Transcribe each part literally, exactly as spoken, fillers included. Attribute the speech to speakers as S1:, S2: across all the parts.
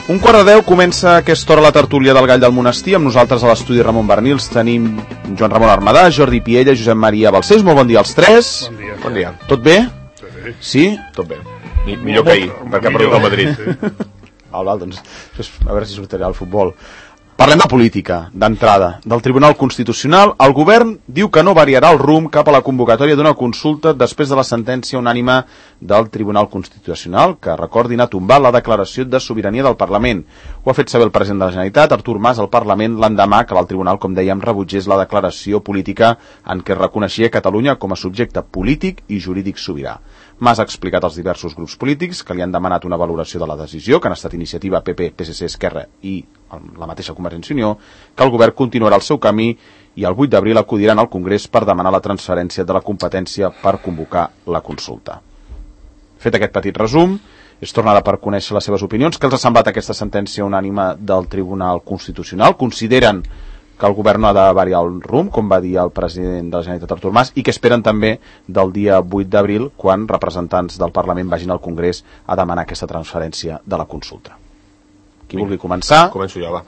S1: Un quart de deu comença a aquesta hora la tertúlia del Gall del Monestir. Amb nosaltres a l'estudi Ramon Bernils tenim Joan Ramon Armadà, Jordi Piella, Josep Maria Balcells. Molt bon dia als tres.
S2: Bon dia.
S3: Bon dia.
S1: Tot bé?
S2: Sí.
S1: Sí?
S3: Tot bé. Mi, millor que ahir, perquè ha perdut el Madrid.
S1: Sí. Val, val, doncs, a veure si sortirà el futbol. Parlem de política, d'entrada, del Tribunal Constitucional. El govern diu que no variarà el rumb cap a la convocatòria d'una consulta després de la sentència unànime del Tribunal Constitucional, que, recordin, ha tombat la declaració de sobirania del Parlament. Ho ha fet saber el president de la Generalitat, Artur Mas, al Parlament, l'endemà que el Tribunal, com dèiem, rebutgés la declaració política en què reconeixia Catalunya com a subjecte polític i jurídic sobirà. Mas ha explicat als diversos grups polítics que li han demanat una valoració de la decisió, que han estat iniciativa P P, P S C, Esquerra i la mateixa Convergència i Unió, que el govern continuarà el seu camí i el vuit d'abril acudiran al Congrés per demanar la transferència de la competència per convocar la consulta. Fet aquest petit resum, és tornada per conèixer les seves opinions. Què els ha semblat aquesta sentència unànime del Tribunal Constitucional? Consideren que el govern no ha de variar el rumb, com va dir el president de la Generalitat Artur Mas, i que esperen també del dia vuit d'abril, quan representants del Parlament vagin al Congrés a demanar aquesta transferència de la consulta. Qui vulgui començar?
S3: Començo jo, va.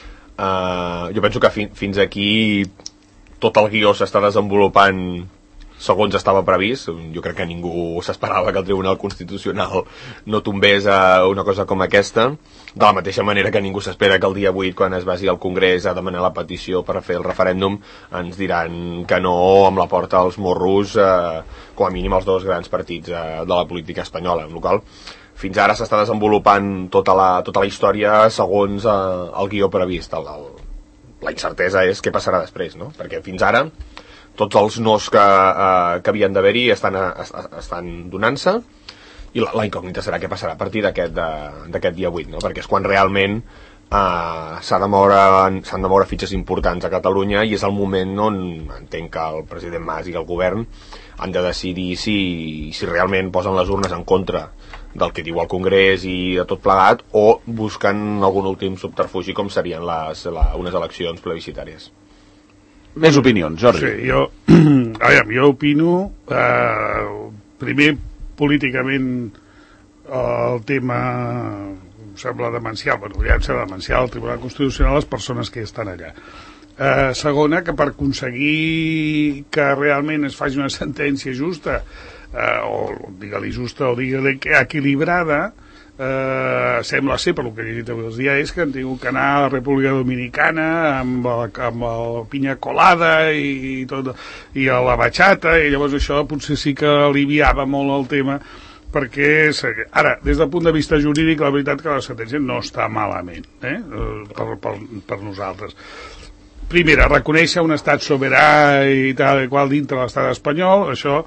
S3: Uh, jo penso que fi, fins aquí tot el guió s'està desenvolupant segons estava previst. Jo crec que ningú s'esperava que el Tribunal Constitucional no tombés a una cosa com aquesta, de la mateixa manera que ningú s'espera que el dia vuit, quan es vagi al Congrés a demanar la petició per fer el referèndum, ens diran que no amb la porta als morros, eh, com a mínim els dos grans partits eh, de la política espanyola, amb la qual cosa fins ara s'està desenvolupant tota la, tota la història segons eh, el guió previst. El, el, la incertesa és què passarà després, no? Perquè fins ara tots els nos que, eh, que havien d'haver-hi estan, estan donant-se, i la, la incògnita serà què passarà a partir d'aquest dia vuit, no? Perquè és quan realment eh, s'han de moure, s'han de moure fitxes importants a Catalunya, i és el moment on entenc que el president Mas i el govern han de decidir si, si realment posen les urnes en contra del que diu el Congrés i de tot plegat, o busquen algun últim subterfugi com serien les, la, unes eleccions plebiscitàries.
S1: Més opinions, Jordi.
S2: Sí, jo, a veure, jo opino, eh, primer, políticament, el tema em sembla demencial, bueno, ja em sembla demencial el Tribunal Constitucional, les persones que estan allà. Eh, segona, que per aconseguir que realment es faci una sentència justa, eh, o digue-li justa o digue-li equilibrada, Uh, sembla ser, per lo que he llegit avui els diaris, que han tingut que anar a la República Dominicana amb, amb la pinya colada i, i, tot, i a la bachata, i llavors això potser sí que aliviava molt el tema, perquè ara, des del punt de vista jurídic, la veritat que la sentència no està malament, eh? per, per, per nosaltres. Primera, reconèixer un estat soberà i tal i qual dintre l'estat espanyol, això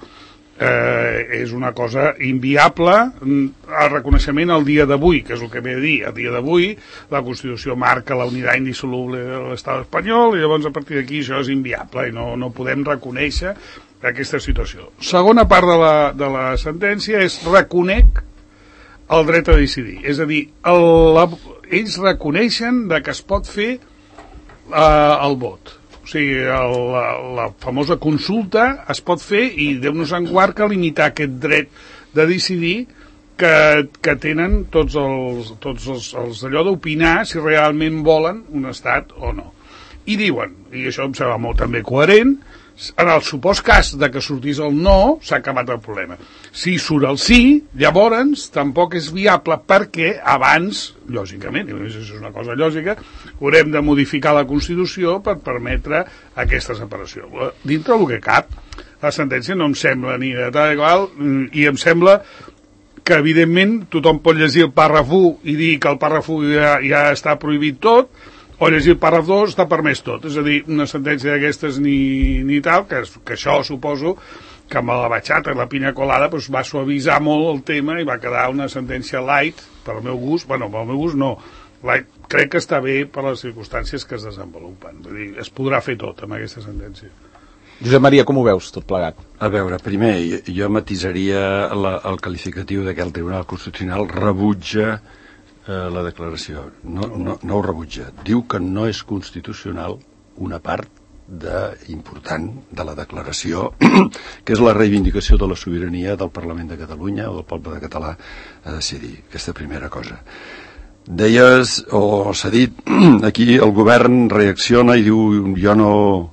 S2: Eh, és una cosa inviable. El reconeixement al dia d'avui, que és el que ve a dir, al dia d'avui la Constitució marca la unitat indissoluble de l'estat espanyol, i llavors a partir d'aquí això és inviable i no, no podem reconèixer aquesta situació. Segona part de la, de la sentència és reconec el dret a decidir, és a dir, el, la, ells reconeixen de que es pot fer eh, el vot. O sigui, el, la, la famosa consulta es pot fer, i Déu-nos en guard que limitar aquest dret de decidir que, que tenen tots els, tots els, els allò d'opinar si realment volen un estat o no. I diuen, i això em sembla molt també coherent, en el supòs cas de que sortís el no, s'ha acabat el problema. Si surt el sí, llavors tampoc és viable, perquè abans, lògicament, i és una cosa lògica, haurem de modificar la Constitució per permetre aquesta separació. Dintre del que cap, la sentència no em sembla ni de tal igual, i em sembla que evidentment tothom pot llegir el pàrraf u i dir que el pàrraf u ja, ja està prohibit tot, o llegir el pàrraf dos està permès tot. És a dir, una sentència d'aquestes ni, ni tal, que, que això suposo que amb la bachata i la pinya colada pues, va suavitzar molt el tema i va quedar una sentència light, per al meu gust, bueno, per al meu gust no, light, crec que està bé per les circumstàncies que es desenvolupen. Vull dir, es podrà fer tot amb aquesta sentència.
S1: Josep Maria, com ho veus tot plegat?
S4: A veure, primer, jo matisaria la, el qualificatiu de que el Tribunal Constitucional rebutja la declaració. No, no, no ho rebutja. Diu que no és constitucional una part de, important de la declaració, que és la reivindicació de la sobirania del Parlament de Catalunya o del poble de català a decidir. Aquesta primera cosa. Deies, o s'ha dit, aquí el govern reacciona i diu jo no,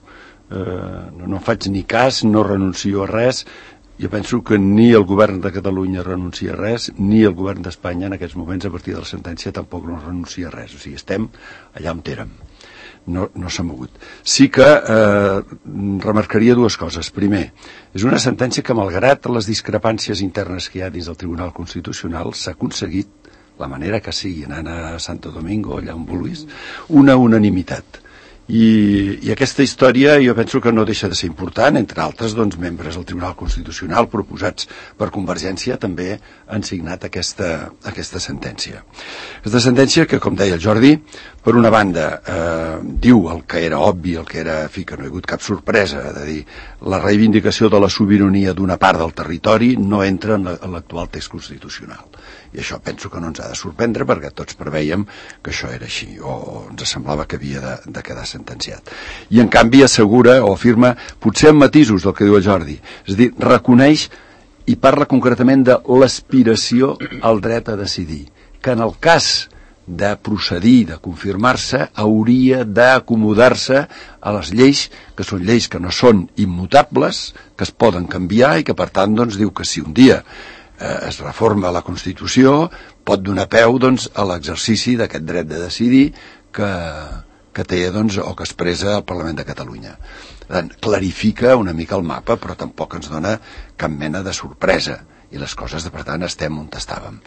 S4: eh, no, no faig ni cas, no renuncio a res. Jo penso que ni el govern de Catalunya renuncia a res, ni el govern d'Espanya en aquests moments, a partir de la sentència, tampoc no renuncia a res. O sigui, estem allà on érem. No, no s'ha mogut. Sí que eh, remarcaria dues coses. Primer, és una sentència que, malgrat les discrepàncies internes que hi ha dins del Tribunal Constitucional, s'ha aconseguit, la manera que sigui, anant a Santo Domingo, allà on vulguis, una unanimitat. I, i aquesta història jo penso que no deixa de ser important, entre altres doncs, membres del Tribunal Constitucional proposats per Convergència també han signat aquesta, aquesta sentència. Aquesta sentència que, com deia el Jordi, per una banda eh, diu el que era obvi, el que era, fi, que no hi ha hagut cap sorpresa, de dir, la reivindicació de la sobirania d'una part del territori no entra en l'actual text constitucional. I això penso que no ens ha de sorprendre perquè tots preveiem que això era així, o ens semblava que havia de, de quedar sentenciat. I en canvi assegura o afirma, potser amb matisos del que diu el Jordi, és a dir, reconeix i parla concretament de l'aspiració al dret a decidir, que en el cas de procedir, de confirmar-se, hauria d'acomodar-se a les lleis, que són lleis que no són immutables, que es poden canviar i que per tant doncs, diu que si un dia eh, es reforma la Constitució pot donar peu doncs, a l'exercici d'aquest dret de decidir que, que té doncs, o que expressa el Parlament de Catalunya. Per tant, clarifica una mica el mapa, però tampoc ens dona cap mena de sorpresa i les coses, per tant, estem on estàvem.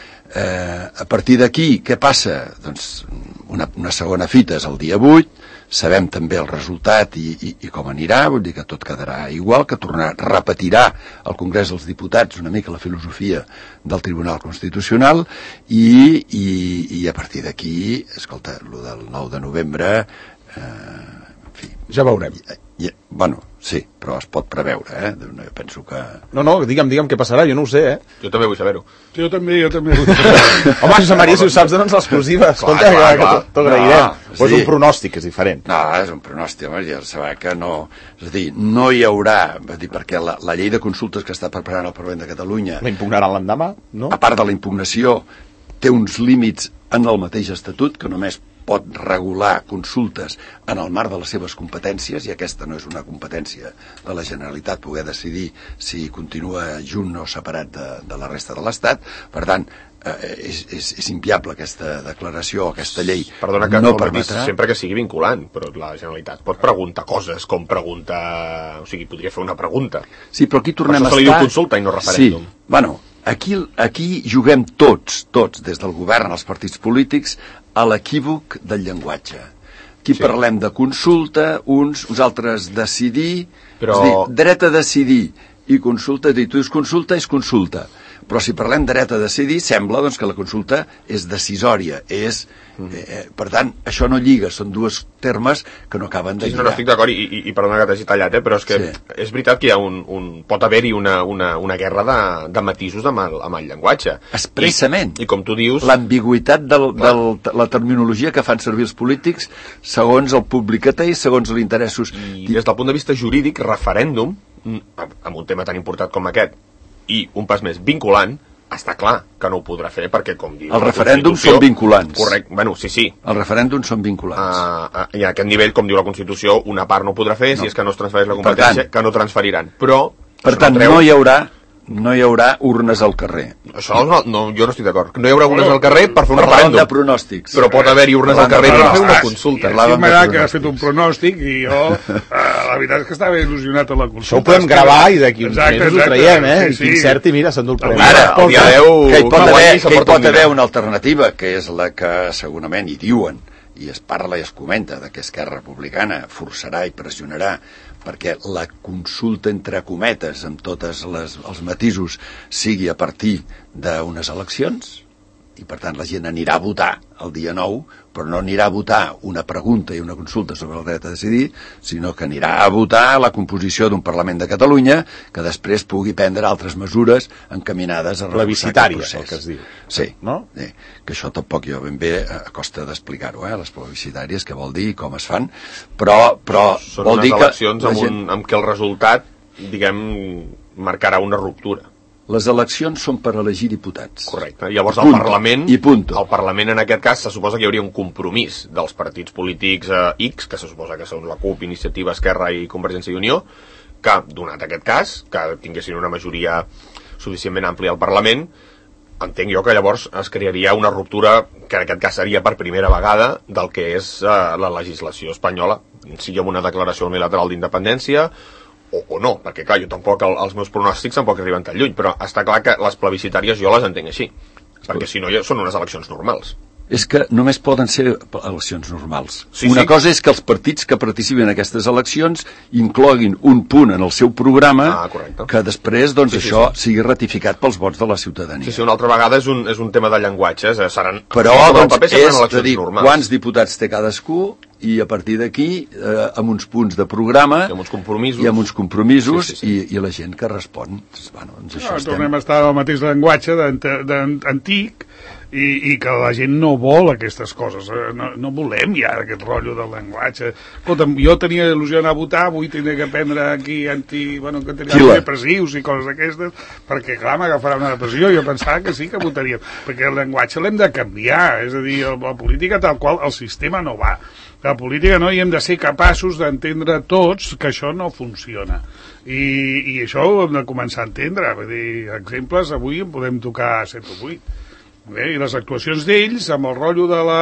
S4: Eh, a partir d'aquí, què passa? Doncs una, una segona fita és el dia vuit, sabem també el resultat i, i, i com anirà, vull dir que tot quedarà igual, que tornarà, repetirà al Congrés dels Diputats una mica la filosofia del Tribunal Constitucional i, i, i a partir d'aquí, escolta, el del nou de novembre, eh, en fi...
S1: Ja veurem.
S4: I, i, bueno, sí, però es pot preveure, eh? Jo penso que...
S1: No, no, digue'm, digue'm què passarà, jo no ho sé, eh?
S3: Jo també vull saber-ho.
S2: Jo també, jo també vull saber-ho.
S1: Home, Josep Maria, si ho saps, dona'ns l'exclusiva. Escolta,
S3: clar, clar,
S1: que,
S3: clar.
S1: que t'ho agrairem.
S4: No,
S1: o és
S4: sí.
S1: un pronòstic, és diferent.
S4: No, és un pronòstic, home, ja saber que no... És a dir, no hi haurà... És dir, perquè la, la llei de consultes que està preparant el Parlament de Catalunya...
S1: La impugnaran l'endemà, no?
S4: A part de la impugnació, té uns límits en el mateix estatut, que només pot regular consultes en el marc de les seves competències, i aquesta no és una competència de la Generalitat poder decidir si continua junt o separat de, de la resta de l'Estat. Per tant, eh, és, és, és inviable aquesta declaració, aquesta llei.
S3: Perdona que
S4: no
S3: no
S4: permetrà...
S3: sempre que sigui vinculant, però la Generalitat pot preguntar coses com pregunta... O sigui, podria fer una pregunta.
S4: Sí, però aquí tornem
S3: per això
S4: a
S3: se li
S4: estar...
S3: diu consulta i no referèndum.
S4: Sí, bueno, aquí, aquí juguem tots, tots, des del govern als partits polítics, a l'equívoc del llenguatge. Aquí sí. Parlem de consulta, uns, uns altres decidir,
S3: però...
S4: és dir, dret a decidir i consulta, és dir, tu dius consulta, és consulta. Però si parlem de dret a decidir, sembla doncs, que la consulta és decisòria, és... Eh, per tant, això no lliga, són dos termes que no acaben de
S3: sí,
S4: lligar.
S3: No, no estic d'acord, i, i, i perdona que t'hagi tallat, eh, però és que
S4: sí.
S3: És veritat que hi ha un, un, pot haver-hi una, una, una guerra de, de matisos amb el, amb el llenguatge.
S4: Expressament.
S3: I, i com tu dius...
S4: L'ambigüitat de la terminologia que fan servir els polítics segons el públic que té i segons els interessos.
S3: I des del punt de vista jurídic, referèndum, amb un tema tan important com aquest, i un pas més vinculant, està clar que no ho podrà fer perquè, com diu...
S4: Els referèndums són vinculants.
S3: Correcte, bueno, sí, sí.
S4: Els referèndums són vinculants.
S3: Uh, uh, I a aquest nivell, com diu la Constitució, una part no ho podrà fer, no. Si és que no es transfereix la competència, tant, que no transferiran. Però...
S4: Per tant, no, treu... no hi haurà... no hi haurà urnes al carrer.
S3: Això no, no, jo no estic d'acord. No hi haurà urnes al carrer per fer un
S4: referèndum.
S3: referèndum.
S4: De pronòstics.
S3: Però pot haver-hi urnes al carrer per fer una consulta.
S2: Sí, m'agrada que has fet un pronòstic i jo, eh, la veritat és que estava il·lusionat a la consulta.
S1: Això ho podem gravar i d'aquí uns mesos ho traiem, eh? Sí, sí. I cert, i mira, s'endú el premi.
S4: Ara, el dia deu, que hi pot haver, que hi pot haver una alternativa, que és la que segurament hi diuen, i es parla i es comenta, de que Esquerra Republicana forçarà i pressionarà perquè la consulta entre cometes amb tots els matisos sigui a partir d'unes eleccions, i per tant la gent anirà a votar el dia nou, però no anirà a votar una pregunta i una consulta sobre el dret a decidir, sinó que anirà a votar la composició d'un Parlament de Catalunya que després pugui prendre altres mesures encaminades a revisar aquest procés.
S1: El que es diu.
S4: Sí,
S1: no?
S4: Sí, que això tampoc jo ben bé a costa d'explicar-ho, eh, les plebiscitàries, què vol dir i com es fan, però, però
S3: són
S4: vol
S3: unes
S4: dir que
S3: eleccions amb, gent... un, amb què el resultat, diguem, marcarà una ruptura.
S4: Les eleccions són per elegir diputats.
S3: Correcte. Llavors el Parlament,
S4: I punto.
S3: el Parlament en aquest cas se suposa que hi hauria un compromís dels partits polítics eh, X, que se suposa que són la CUP, Iniciativa, Esquerra i Convergència i Unió, que, donat aquest cas, que tinguessin una majoria suficientment àmplia al Parlament, entenc jo que llavors es crearia una ruptura que en aquest cas seria per primera vegada del que és eh, la legislació espanyola, sigui amb una declaració unilateral d'independència o, o no, perquè clar, jo tampoc el, els meus pronòstics tampoc arriben tan lluny, però està clar que les plebiscitàries jo les entenc així, perquè si no ja són unes eleccions normals.
S4: És que només poden ser eleccions normals.
S3: Sí,
S4: Una
S3: sí.
S4: cosa és que els partits que participen en aquestes eleccions incloguin un punt en el seu programa
S3: Ah, correcte.
S4: que després doncs,
S3: Sí, sí,
S4: això
S3: sí.
S4: sigui ratificat pels vots de la ciutadania.
S3: Sí, sí, una altra vegada és un, és un tema de llenguatges, eh, seran,
S4: Però
S3: sobre el
S4: doncs,
S3: paper seran
S4: és de
S3: eleccions
S4: dir
S3: normals.
S4: quants diputats té cadascú i a partir d'aquí, eh, amb uns punts de programa
S3: I amb uns compromisos.
S4: i amb uns compromisos
S3: Sí, sí, sí.
S4: I, i la gent que respon. Bueno, doncs això
S2: No,
S4: estem...
S2: tornem a estar al mateix llenguatge d'ant- d'ant- antic i, i que la gent no vol aquestes coses. eh, No, no volem ja aquest rotllo del llenguatge. Escolta'm, jo tenia il·lusió d'anar a votar, avui tenia que prendre aquí anti... Bueno, que tenia
S4: Quila.
S2: depressius i coses d'aquestes, perquè clar, m'agafarà una depressió. Jo pensava que sí que votaríem, perquè el llenguatge l'hem de canviar, és a dir, la política tal qual, el sistema no va. La política no, i hem de ser capaços d'entendre tots que això no funciona. I, i això ho hem de començar a entendre. Vull dir, exemples, avui en podem tocar set o vuit. Bé, i les actuacions d'ells, amb el rotllo de la,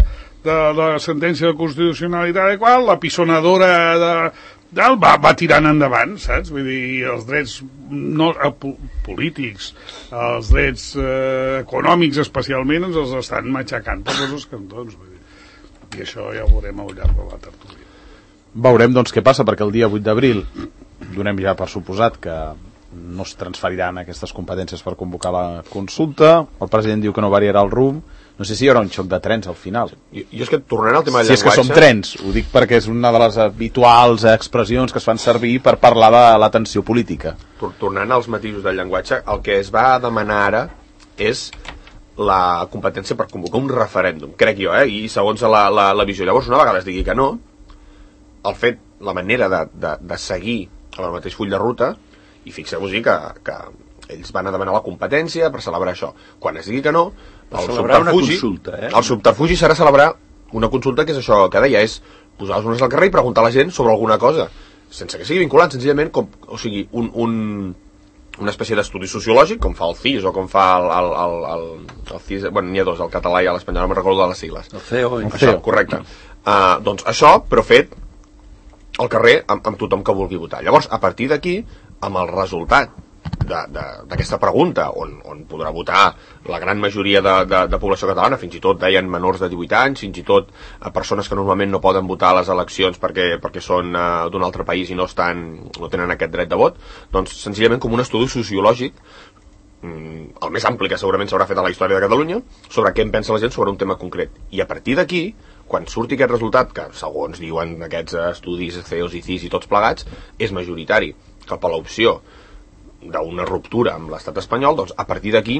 S2: de la sentència de constitucionalitat i qual, la pisonadora de, del va, va tirant endavant, saps? Vull dir, els drets no, eh, po- polítics, els drets eh, econòmics especialment, ens els estan matxacant per tots els cantons. Vull dir. I això ja ho veurem al llarg de la tertúlia.
S1: Veurem doncs què passa, perquè el dia vuit d'abril donem ja per suposat que no es transferiran aquestes competències per convocar la consulta. El president diu que no variarà el rumb. No sé si hi haurà un xoc de trens al final.
S3: Jo, jo és que tornant al tema del
S1: Si és que
S3: llenguatge...
S1: som trens, ho dic perquè és una de les habituals expressions que es fan servir per parlar de la tensió política.
S3: tor- tornant als matisos del llenguatge, el que es va demanar ara és la competència per convocar un referèndum, crec jo, eh? I segons la, la, la visió. Llavors, una vegada es digui que no, el fet, la manera de, de, de seguir el mateix full de ruta, i fixeu-vos-hi que, que ells van a demanar la competència per celebrar això. Quan es digui que no, el
S4: celebrar una
S3: subterfugi,
S4: consulta, eh?
S3: el subterfugi serà celebrar una consulta, que és això que deia, és posar les urnes al carrer i preguntar a la gent sobre alguna cosa, sense que sigui vinculant, senzillament, com, o sigui, un, un, una espècie d'estudi sociològic, com fa el C I S o com fa el, el, el, el, el C I S, bueno, n'hi ha dos, el català i l'espanyol, no me'n recordo de les sigles.
S4: El C E O.
S3: Això, correcte. Uh, doncs això, però fet al carrer amb, amb tothom que vulgui votar. Llavors, a partir d'aquí, amb el resultat d'aquesta pregunta, on, on podrà votar la gran majoria de, de, de població catalana, fins i tot deien menors de divuit anys, fins i tot a persones que normalment no poden votar a les eleccions perquè, perquè són uh, d'un altre país i no, estan, no tenen aquest dret de vot, doncs senzillament com un estudi sociològic, mm, el més ampli que segurament s'haurà fet a la història de Catalunya, sobre què en pensa la gent sobre un tema concret. I a partir d'aquí, quan surti aquest resultat, que segons diuen aquests estudis C E Os i C I S i tots plegats, és majoritari cap a l'opció d'una ruptura amb l'estat espanyol, doncs a partir d'aquí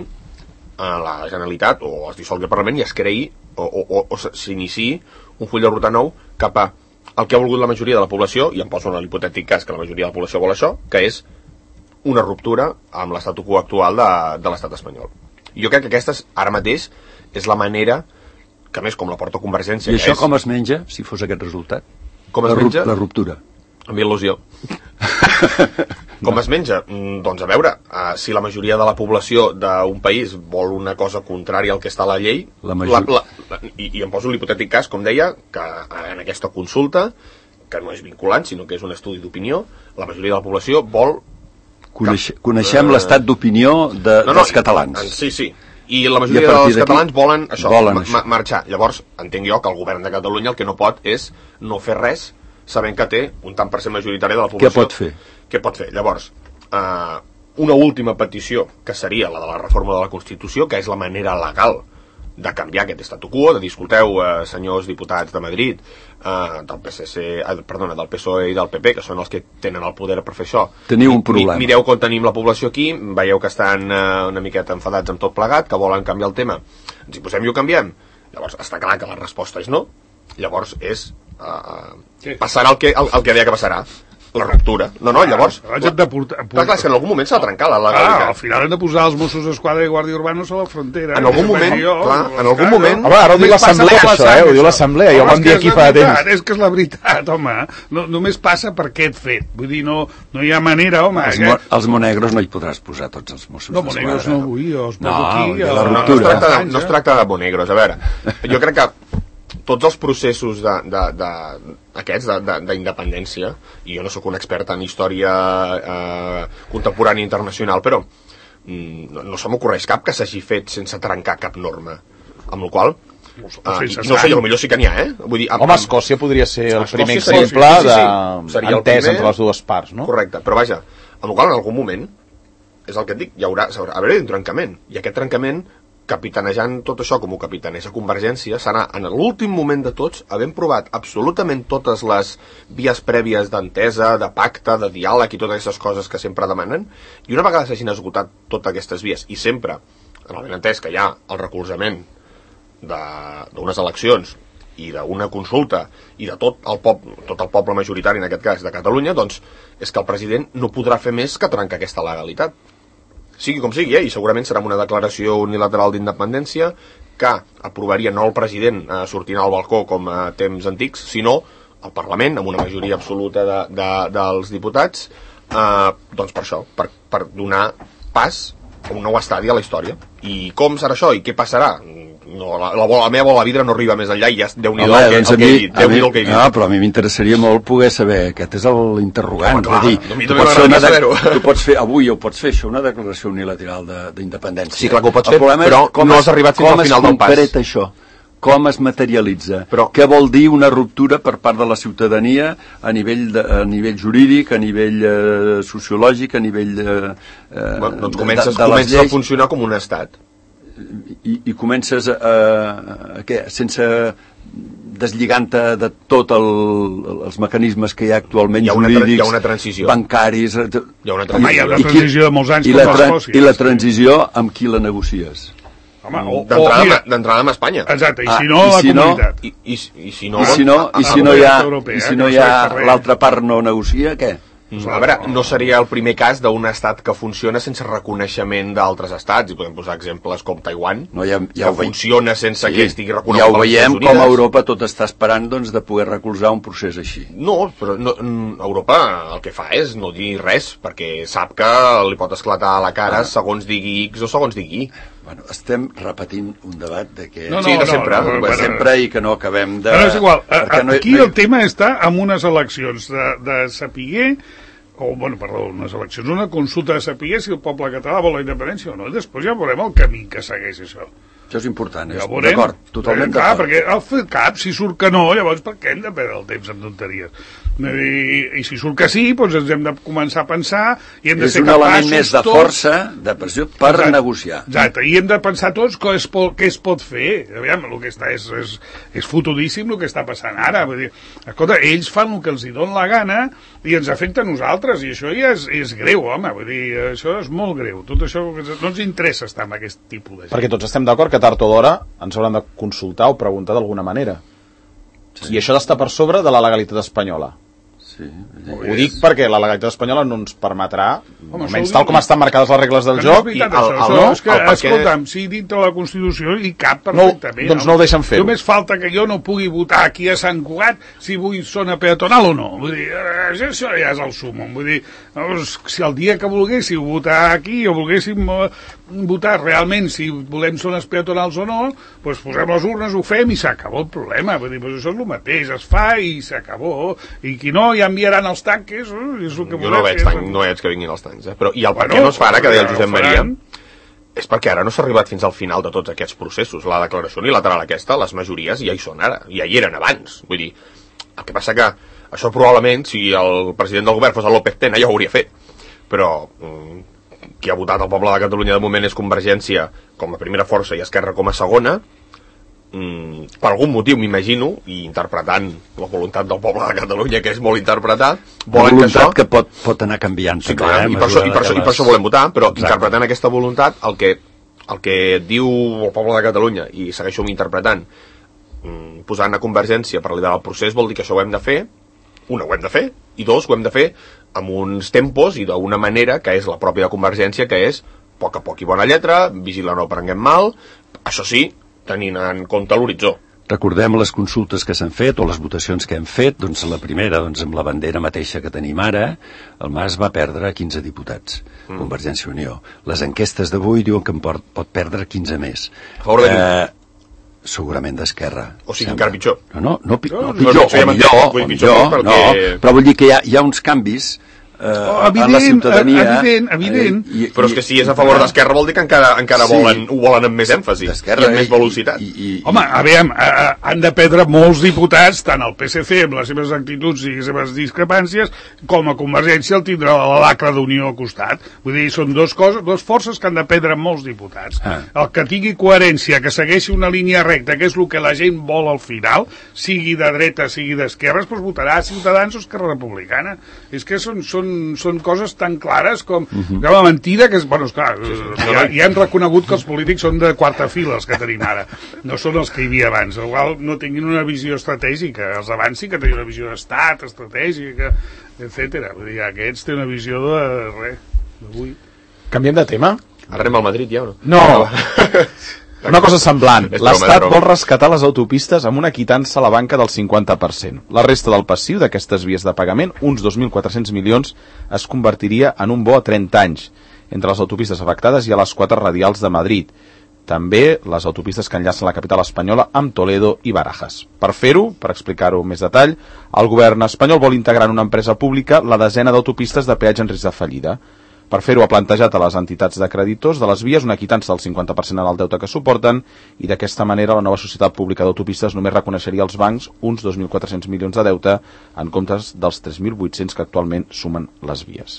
S3: la Generalitat o es dissolgui el Parlament i es creï o, o, o, o s'iniciï un full de ruta nou cap a el que ha volgut la majoria de la població, i em poso en l'hipotètic cas que la majoria de la població vol això, que és una ruptura amb l'estatu quo actual de, de l'estat espanyol. I jo crec que aquesta és, ara mateix és la manera que més com la porta Convergència.
S4: I això
S3: és,
S4: com es menja, si fos aquest resultat?
S3: com es
S4: la,
S3: menja?
S4: La ruptura.
S3: Amb il·lusió. Com es menja? Doncs a veure, uh, si la majoria de la població d'un país vol una cosa contrària al que està a la llei,
S4: La major...
S3: la, la, i, i em poso l'hipotètic cas, com deia, que en aquesta consulta, que no és vinculant, sinó que és un estudi d'opinió, la majoria de la població vol...
S4: Coneix, coneixem uh, l'estat d'opinió de,
S3: no, no,
S4: dels catalans.
S3: En, sí, sí. I la majoria
S4: I
S3: dels catalans volen això,
S4: volen
S3: ma,
S4: això.
S3: ma, marxar. Llavors, entenc jo que el govern de Catalunya el que no pot és no fer res sabent que té un tant per cent majoritari de la població.
S4: Què pot fer?
S3: Què pot fer? Llavors, eh, una última petició, que seria la de la reforma de la Constitució, que és la manera legal de canviar aquest statu quo, de dir, escolteu, eh, senyors diputats de Madrid, eh, del P S C, eh, perdona, del P S O E i del P P, que són els que tenen el poder per fer això.
S4: Teniu un problema.
S3: Mi, mireu com tenim la població aquí, veieu que estan eh, una miqueta enfadats amb tot plegat, que volen canviar el tema. Ens hi posem i ho canviem? Llavors, està clar que la resposta és no. Llavors, és... Uh, passarà el que, el, el que deia que passarà. la ruptura. No, no, llavors...
S2: Ah, hem de portar, portar...
S3: Clar, clar, és que en algun moment s'ha de trencar la legalitat.
S2: Ah, al final hem de posar els Mossos d'Esquadra i Guàrdia Urbanos a la frontera.
S3: En algun moment,
S2: jo,
S3: clar, en algun moment...
S1: Home, ara ho diu l'Assemblea, això, eh? Ho diu l'Assemblea, ja ho vam dir aquí fa temps.
S2: És que és la veritat, home. No, només passa per aquest fet. Vull dir, no, no hi ha manera, home.
S4: Els,
S2: que...
S4: mo els monegros no hi podràs posar tots els Mossos
S2: no,
S4: d'Esquadra.
S2: No, monegros no vull, jo els poso
S4: no,
S2: aquí.
S4: A
S2: a
S4: la
S3: no,
S4: ruptura.
S3: no, es tracta de, no es tracta de monegros, a veure. Jo crec que tots els processos de, de, de, aquests d'independència, i jo no sóc un expert en història eh, contemporània internacional, però mm, no, no se m'ocorreix cap que s'hagi fet sense trencar cap norma, amb la qual uh, no sé, jo potser sí que n'hi ha, eh? Vull dir, amb,
S1: home, Escòcia podria ser el
S3: Escòcia
S1: primer
S3: seria,
S1: exemple
S3: sí, sí, sí.
S1: d'entès entre les dues parts, no?
S3: Correcte, però vaja, amb la qual en algun moment, és el que et dic, hi haurà, haurà haver un trencament, i aquest trencament, capitanejant tot això com ho capitaneja Convergència, serà en l'últim moment de tots, havent provat absolutament totes les vies prèvies d'entesa, de pacte, de diàleg i totes aquestes coses que sempre demanen, i una vegada s'hagin esgotat totes aquestes vies, i sempre, en el benentès que hi ha el recolzament d'unes eleccions i d'una consulta i de tot el, poble, tot el poble majoritari, en aquest cas de Catalunya, doncs és que el president no podrà fer més que trencar aquesta legalitat. Sigui com sigui, eh? I segurament serà una declaració unilateral d'independència que aprovaria no el president eh, sortint al balcó com a temps antics, sinó el Parlament, amb una majoria absoluta de, de, dels diputats, eh, doncs per això, per, per donar pas a un nou estadi a la història. I com serà això? I què passarà? No, la, la, la meva bola vidre no arriba més enllà i ja Déu-n'hi-do el, el, el que he dit. Déu-n'hi-do el que he dit.
S4: No, però a mi m'interessaria molt poder saber, aquest és l'interrogant.
S3: Home, clar,
S4: dir,
S3: a mi
S4: tu,
S3: també
S4: pots fer una de,
S3: saber-ho.
S4: tu pots fer, avui ho pots fer això, una declaració unilateral d'independència.
S3: Sí, clar que ho pots fer, però no has arribat fins al final del pas.
S4: Com es concreta això? Com es materialitza?
S3: Però...
S4: Què vol dir una ruptura per part de la ciutadania a nivell, de, a nivell jurídic, a nivell eh, sociològic, a nivell eh,
S3: bueno, doncs comences,
S4: de, de
S3: comences a funcionar com un estat.
S4: I, i comences a, a, a què? Sense deslligant-te de tots el, els mecanismes que hi ha actualment,
S3: hi ha una,
S4: jurídics,
S3: hi ha una transició.
S4: Bancaris...
S3: Hi ha una
S2: transició, Home, hi ha una transició de molts anys
S4: i
S2: com
S4: la,
S2: a Escòcia.
S4: I la transició amb qui la negocies?
S3: D'entrada amb Espanya.
S2: Exacte, i
S4: ah,
S2: si no,
S4: i
S2: la
S4: si
S2: comunitat.
S4: No,
S3: I, i, i si no,
S4: i si no, i si no hi ha, i si no hi ha l'altra part no negocia, què?
S3: Mm. A veure, no seria el primer cas d'un estat que funciona sense reconeixement d'altres estats, i podem posar exemples com Taiwan,
S4: no, ja, ja
S3: que funciona sense sí, que estigui reconegut
S4: ja ho veiem com a Europa tot està esperant doncs, de poder recolzar un procés així.
S3: No, però no, Europa el que fa és no dir res, perquè sap que li pot esclatar a la cara ah. segons digui X o segons digui Y.
S4: Bueno, estem repetint un debat de que...
S3: No, no, sí, de sempre.
S4: No, no, no, de sempre i que no acabem de...
S2: Però és igual, a,
S4: no,
S2: aquí
S4: no...
S2: el tema està amb unes eleccions de, de sapiguer, o, bueno, perdó, unes eleccions, una consulta de sapiguer si el poble català vol la independència o no, i després ja veurem el camí que segueix això.
S4: Això és important,
S2: ja
S4: d'acord, totalment
S2: d'acord.
S4: d'acord.
S2: Perquè al fer cap, si surt que no, llavors per què hem de perdre el temps en tonteries? I, i si surt que sí, doncs ens hem de començar a pensar i hem de
S4: és
S2: ser
S4: un
S2: capaços
S4: element més de
S2: tots,
S4: força, de pressió, per
S2: exacte,
S4: negociar.
S2: Exacte, i hem de pensar tots què es pot, què es pot fer. Aviam, el que està és, és, és fotudíssim el que està passant ara. Vull dir, escolta, ells fan el que els hi dona la gana i ens afecta a nosaltres, i això ja és, és greu, home, vull dir, això és molt greu. Tot això no ens interessa estar amb aquest tipus de gent.
S1: Perquè tots estem d'acord que tard o d'hora ens hauran de consultar o preguntar d'alguna manera. Sí. I això d'estar per sobre de la legalitat espanyola.
S4: Sí.
S1: Ho dic perquè la legalitat espanyola no ens permetrà,
S2: Home,
S1: almenys tal com estan marcades les regles del joc,
S2: no
S1: i el,
S2: això,
S1: el,
S2: això,
S1: no,
S2: és que,
S1: el perquè...
S2: escolta'm, si dintre la Constitució hi cap perfectament.
S1: No, doncs no ho deixen fer.
S2: Només falta que jo no pugui votar aquí a Sant Cugat si vull zona peatonal o no. Vull dir, això ja és el súmum. Vull dir, doncs, si el dia que volguéssiu votar aquí o volguéssim uh, votar realment si volem zones peatonals o no, doncs posem les urnes, ho fem i s'acabó el problema. Vull dir, doncs això és el mateix, es fa i s'acabó. I qui no, ja enviaran els tancs. És, és el que
S3: jo no veig, tanc, no veig que vinguin els tancs, eh? Però, i el per què no es fa ara, que deia el Josep Maria, és perquè ara no s'ha arribat fins al final de tots aquests processos. La declaració unilateral aquesta, les majories ja hi són ara, ja hi eren abans. Vull dir, el que passa que això probablement, si el president del govern fos el López Tena, ja ho hauria fet. Però mm, qui ha votat el poble de Catalunya de moment és Convergència com a primera força i Esquerra com a segona. Mm, per algun motiu m'imagino, i interpretant la voluntat del poble de Catalunya, que és molt interpretar, volen que això...
S4: que pot, pot anar canviant.
S3: Sí, clar, eh, i, per això, i, per això, i per això volem votar, però exacte, interpretant aquesta voluntat, el que, el que diu el poble de Catalunya, i segueixo interpretant, mm, posant a Convergència per liderar el procés, vol dir que això ho hem de fer, una, ho hem de fer, i dos, ho hem de fer amb uns tempos i d'una manera que és la pròpia de Convergència, que és a poc a poc i bona lletra, vigila no prenguem mal, això sí, tenint en compte l'horitzó.
S4: Recordem les consultes que s'han fet o les votacions que hem fet. Doncs la primera, doncs, amb la bandera mateixa que tenim ara, el Mas va perdre quinze diputats, mm. Convergència i Unió. Les enquestes d'avui diuen que en pot, pot perdre quinze més.
S3: A favor de
S4: eh, segurament d'Esquerra.
S3: O sigui, encara pitjor.
S4: No, no, no, pi
S3: no,
S4: no pitjor,
S3: no, no,
S4: o millor,
S3: o
S4: millor,
S3: pitjor perquè...
S4: no, però vull dir que hi ha, hi ha uns canvis eh,
S2: oh,
S4: evident, en la ciutadania.
S2: Evident, evident.
S4: Eh, i,
S3: però és que si és a favor d'Esquerra vol dir que encara, encara sí, volen, ho volen amb més èmfasi i amb més velocitat.
S4: I, i, i,
S2: Home, a veure, eh, han de perdre molts diputats, tant el P S C amb les seves actituds i les seves discrepàncies, com a Convergència el tindrà l'Acre d'Unió al costat. Vull dir, són dos coses, dues forces que han de perdre molts diputats. Ah. El que tingui coherència, que segueixi una línia recta, que és el que la gent vol al final, sigui de dreta, sigui d'esquerres, doncs votarà Ciutadans o Esquerra Republicana. És que són, són, són coses tan clares com uh-huh. la mentida que és, bueno, esclar, sí, sí. Ja, ja hem reconegut que els polítics són de quarta fila els que tenim ara, no són els que hi havia abans, igual no tinguin una visió estratègica, els abans sí que tenien una visió d'estat, estratègica, etcètera. Vull dir, aquests tenen una visió de res, d'avui.
S1: Canviem de tema?
S3: Ara anem al Madrid ja o no?
S1: No! Una cosa semblant. L'Estat vol rescatar les autopistes amb una quitança a la banca del cinquanta per cent. La resta del passiu d'aquestes vies de pagament, uns dos mil quatre-cents milions, es convertiria en un bo a trenta anys. Entre les autopistes afectades hi ha les quatre radials de Madrid. També les autopistes que enllacen la capital espanyola amb Toledo i Barajas. Per fer-ho, per explicar-ho més detall, el govern espanyol vol integrar en una empresa pública la desena d'autopistes de peatge en risc de fallida. Per fer-ho ha plantejat a les entitats de creditors de les vies una quitança del cinquanta per cent en el deute que suporten i d'aquesta manera la nova societat pública d'autopistes només reconeixeria als bancs uns dos mil quatre-cents milions de deute en comptes dels tres mil vuit-cents que actualment sumen les vies.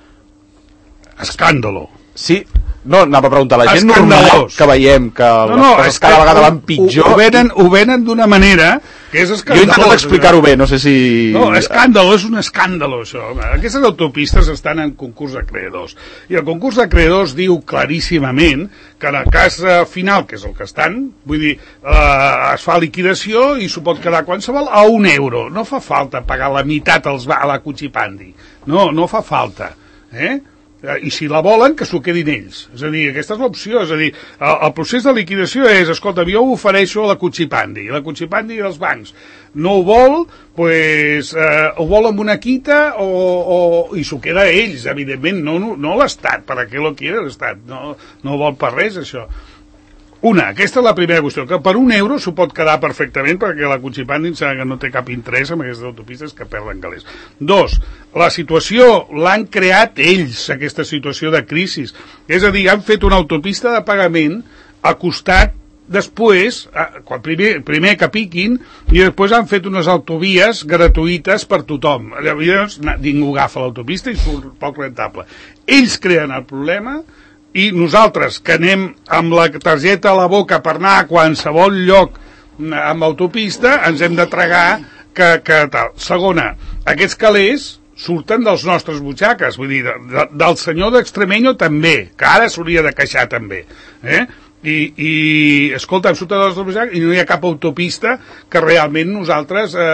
S2: Escàndalo.
S1: Sí, no, anava a preguntar, la gent
S2: Escandalós.
S1: normal que veiem que no,
S2: no,
S1: les coses cada vegada van pitjor...
S2: Ho, ho venen, ho venen d'una manera que és escandalós.
S1: Jo he intentat explicar-ho bé, no sé si...
S2: No, escàndalo, és un escàndalo, això. Aquestes autopistes estan en concurs d'acreedors. I el concurs d'acreedors diu claríssimament que en el cas final, que és el que estan, vull dir, eh, es fa liquidació i s'ho pot quedar qualsevol a un euro. No fa falta pagar la meitat als, a la Cuchipandi. No, no fa falta. Eh? I si la volen, que s'ho quedin ells. És a dir, aquesta és l'opció. És a dir, el, el procés de liquidació és, escolta, jo ho ofereixo a la Cuchipandi, la Cuchipandi i els bancs no ho vol, pues, eh, ho vol amb una quita o, o, i s'ho queda a ells, evidentment, no, no, no l'Estat, per a què lo quiere l'Estat? No, no vol per res, això. Una, aquesta és la primera qüestió, que per un euro s'ho pot quedar perfectament perquè la Cuchipandi que no té cap interès en aquestes autopistes que perden calés. Dos, la situació l'han creat ells, aquesta situació de crisi. És a dir, han fet una autopista de pagament al costat després, quan primer, primer que piquin, i després han fet unes autovies gratuïtes per tothom. Llavors, ningú agafa l'autopista i surt poc rentable. Ells creen el problema i nosaltres, que anem amb la targeta a la boca per anar a qualsevol lloc amb autopista, ens hem de tragar que, que tal. Segona, aquests calés surten dels nostres butxaques, vull dir, de, de, del senyor d'Extremeño també, que ara s'hauria de queixar també, eh? I, i escolta, em surten dels nostres butxaques i no hi ha cap autopista que realment nosaltres eh,